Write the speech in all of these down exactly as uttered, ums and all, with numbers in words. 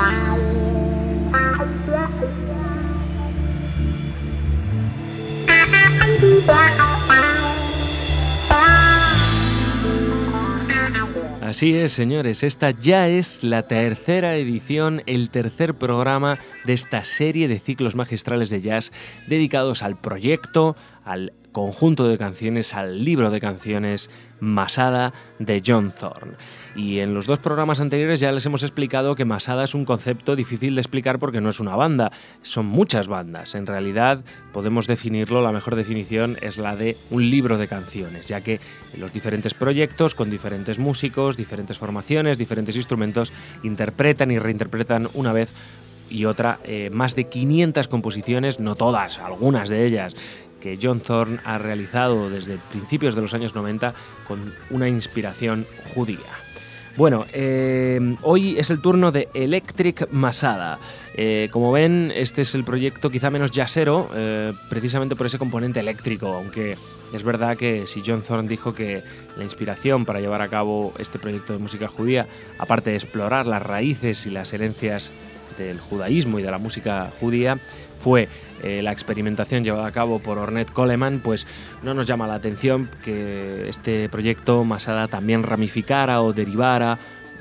Así es, señores, esta ya es la tercera edición, el tercer programa de esta serie de ciclos magistrales de jazz dedicados al proyecto, al conjunto de canciones, al libro de canciones Masada de John Zorn. Y en los dos programas anteriores ya les hemos explicado que Masada es un concepto difícil de explicar porque no es una banda, son muchas bandas. En realidad podemos definirlo, la mejor definición es la de un libro de canciones, ya que los diferentes proyectos con diferentes músicos, diferentes formaciones, diferentes instrumentos interpretan y reinterpretan una vez y otra eh, más de quinientas composiciones, no todas, algunas de ellas, que John Zorn ha realizado desde principios de los años noventa con una inspiración judía. Bueno, eh, hoy es el turno de Electric Masada. Eh, como ven, este es el proyecto quizá menos jazzero, eh, precisamente por ese componente eléctrico, aunque es verdad que si John Zorn dijo que la inspiración para llevar a cabo este proyecto de música judía, aparte de explorar las raíces y las herencias del judaísmo y de la música judía, fue eh, la experimentación llevada a cabo por Ornette Coleman, pues no nos llama la atención que este proyecto Masada también ramificara o derivara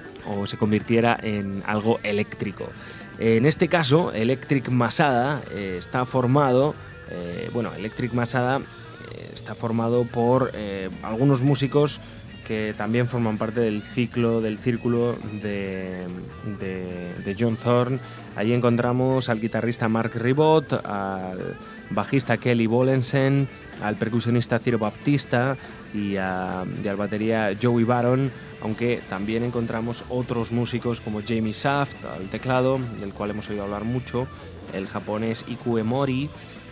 o se convirtiera en algo eléctrico. En este caso, Electric Masada eh, está formado, eh, bueno, Electric Masada eh, está formado por eh, algunos músicos que también forman parte del ciclo, del círculo de, de, de John Zorn. Allí encontramos al guitarrista Mark Ribot, al bajista Kelly Bolensen, al percusionista Ciro Baptista y, a, y al batería Joey Baron, aunque también encontramos otros músicos como Jamie Saft al teclado, del cual hemos oído hablar mucho, el japonés Iku Emori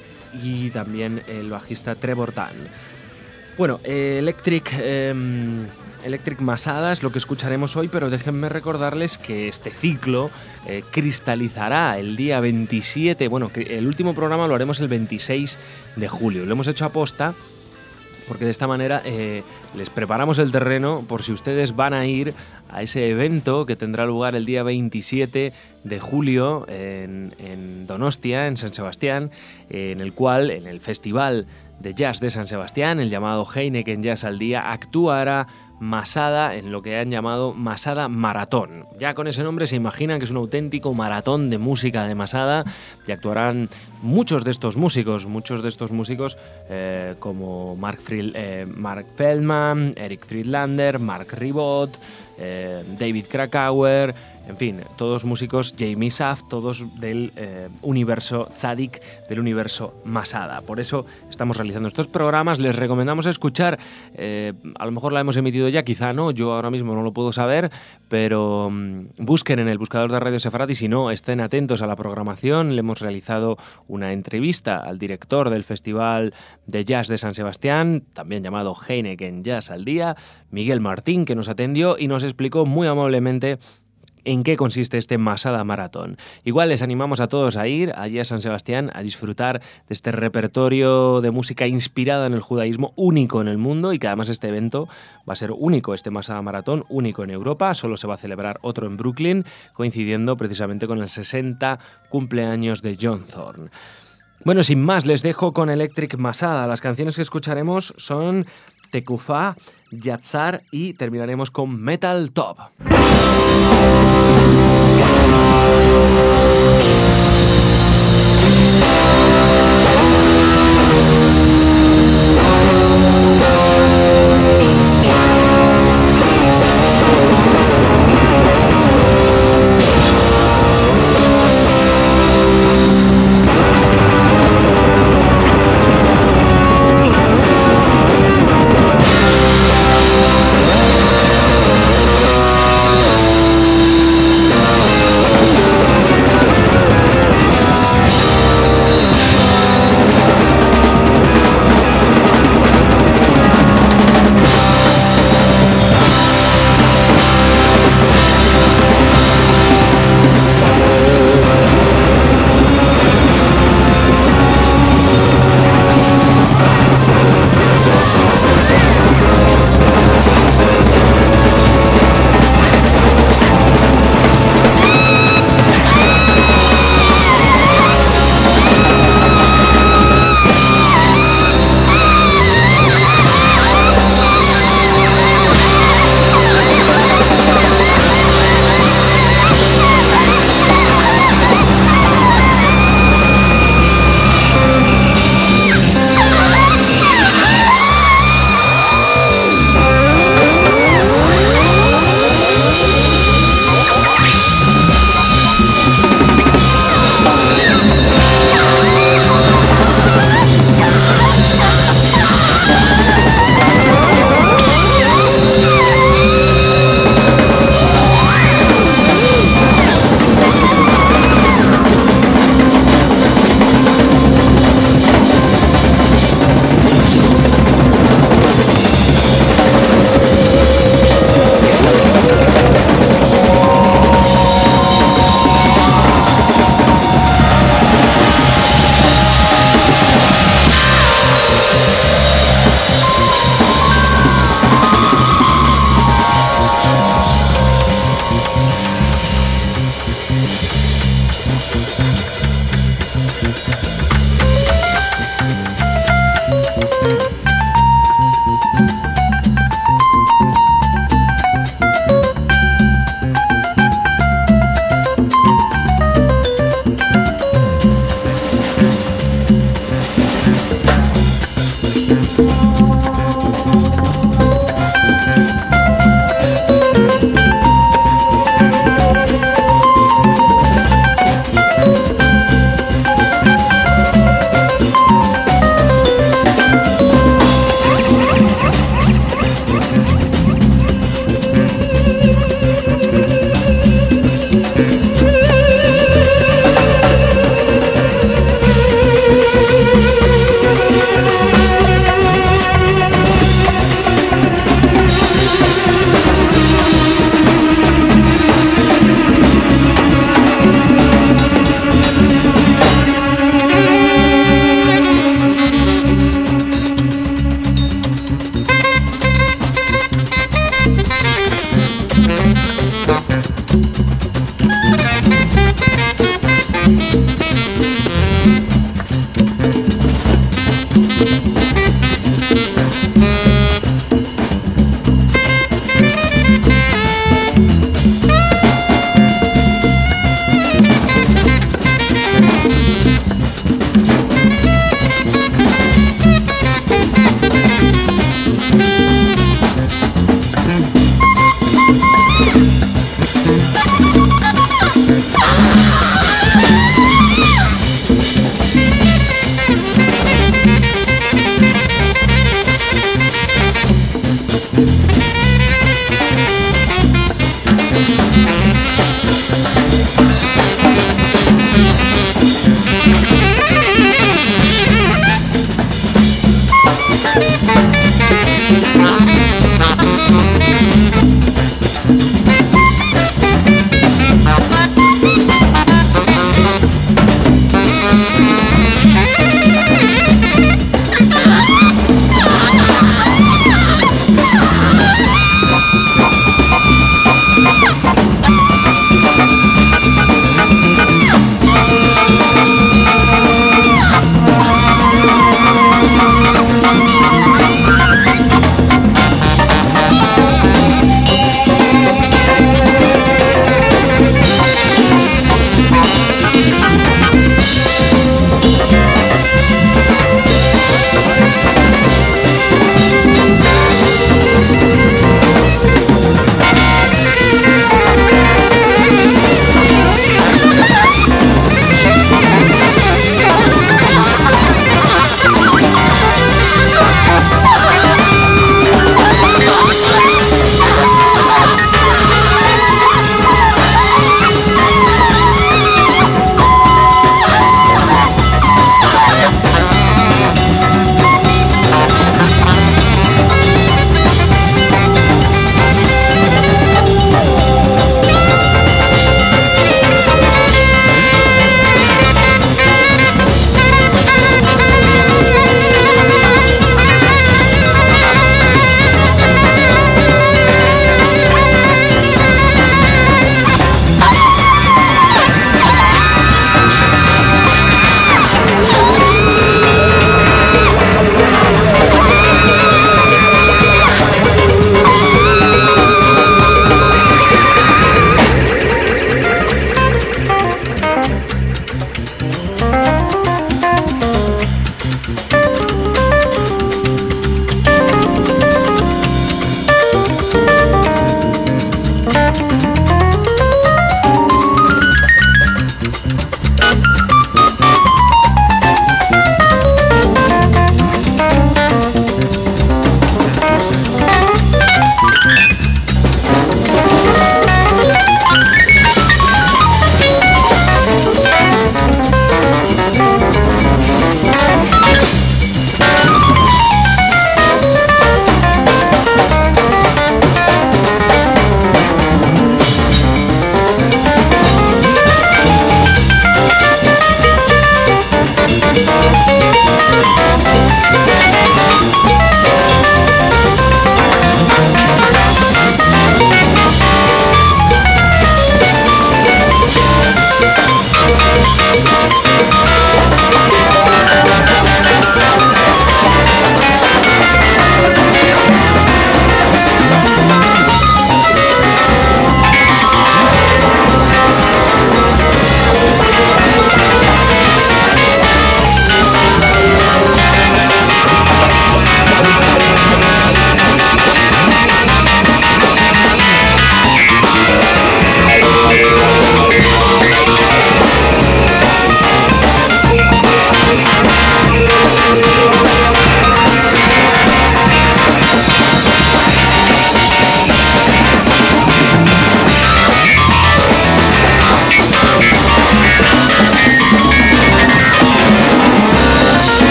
y también el bajista Trevor Tan. Bueno, eh, Electric, eh, Electric Masada es lo que escucharemos hoy, pero déjenme recordarles que este ciclo eh, cristalizará el día veintisiete, bueno, el último programa lo haremos el veintiséis de julio, lo hemos hecho a posta porque de esta manera eh, les preparamos el terreno por si ustedes van a ir a ese evento que tendrá lugar el día veintisiete de julio en, en Donostia, en San Sebastián, eh, en el cual, en el Festival de Jazz de San Sebastián, el llamado Heineken Jazz al Día, actuará Masada en lo que han llamado Masada Maratón. Ya con ese nombre se imaginan que es un auténtico maratón de música de Masada y actuarán muchos de estos músicos, muchos de estos músicos eh, como Mark, Friel, eh, Mark Feldman, Eric Friedlander, Mark Ribot, eh, David Krakauer, en fin, todos músicos, Jamie Saft, todos del eh, universo Tzadik, del universo Masada. Por eso estamos realizando estos programas. Les recomendamos escuchar, eh, a lo mejor la hemos emitido ya, quizá no, yo ahora mismo no lo puedo saber, pero um, busquen en el buscador de Radio Sefarad y si no, estén atentos a la programación. Le hemos realizado una entrevista al director del Festival de Jazz de San Sebastián, también llamado Heineken Jazz al Día, Miguel Martín, que nos atendió y nos explicó muy amablemente en qué consiste este Masada Maratón. Igual les animamos a todos a ir allí a San Sebastián a disfrutar de este repertorio de música inspirada en el judaísmo, único en el mundo, y que además este evento va a ser único, este Masada Maratón, único en Europa. Solo se va a celebrar otro en Brooklyn, coincidiendo precisamente con el sesenta cumpleaños de John Zorn. Bueno, sin más, les dejo con Electric Masada. Las canciones que escucharemos son Tekufá, Yatzar y terminaremos con Metal Top.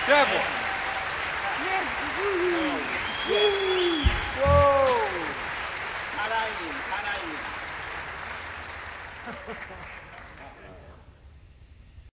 Bravo. Merci. Wow. Pareil, pareil.